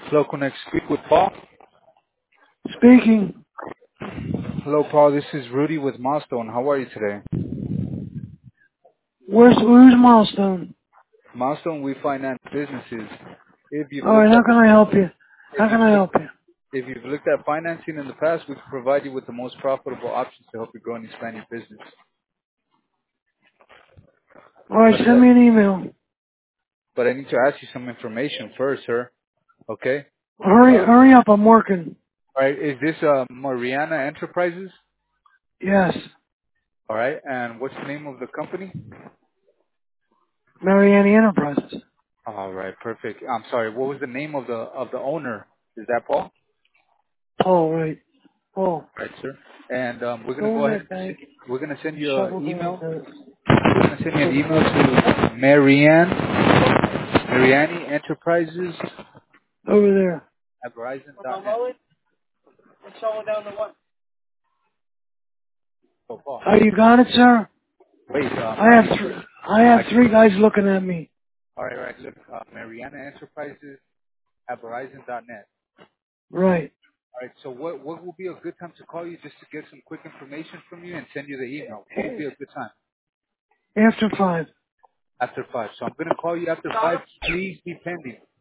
Hello, Connect. Speak with Paul. Speaking. Hello, Paul. This is Rudy with Milestone. How are you today? Where's Milestone? Milestone, we finance businesses. If you've All right, looked how at can I help you? if How can you've I looked help you? if you've looked at financing in the past, we can provide you with the most profitable options to help you grow and expand your business. All right, But send me an email. but I need to ask you some information first, sir. Okay. Hurry up, I'm working. All right. Is this Mariana Enterprises? Yes, All right. And what's the name of the company? Mariani Enterprises. All right. Perfect. I'm sorry. What was the name of the owner? Is that Paul? Paul, right. Paul, Right, sir. And we're gonna go go in ahead that and bank we're gonna send and you an shovel the email. lieutenants. We're gonna send you an email to Mariani Enterprises Over there. at Verizon.net. Oh, Paul. Oh, you got it, sir? Wait, I I have need to. I have I, three guys looking at me. all right, all right. Look, Mariana Enterprises at Verizon.net. Right. All right. So what will be a good time to call you just to get some quick information from you and send you the email? What would be a good time? After 5. After 5. So I'm gonna call you after 5. Please be pending.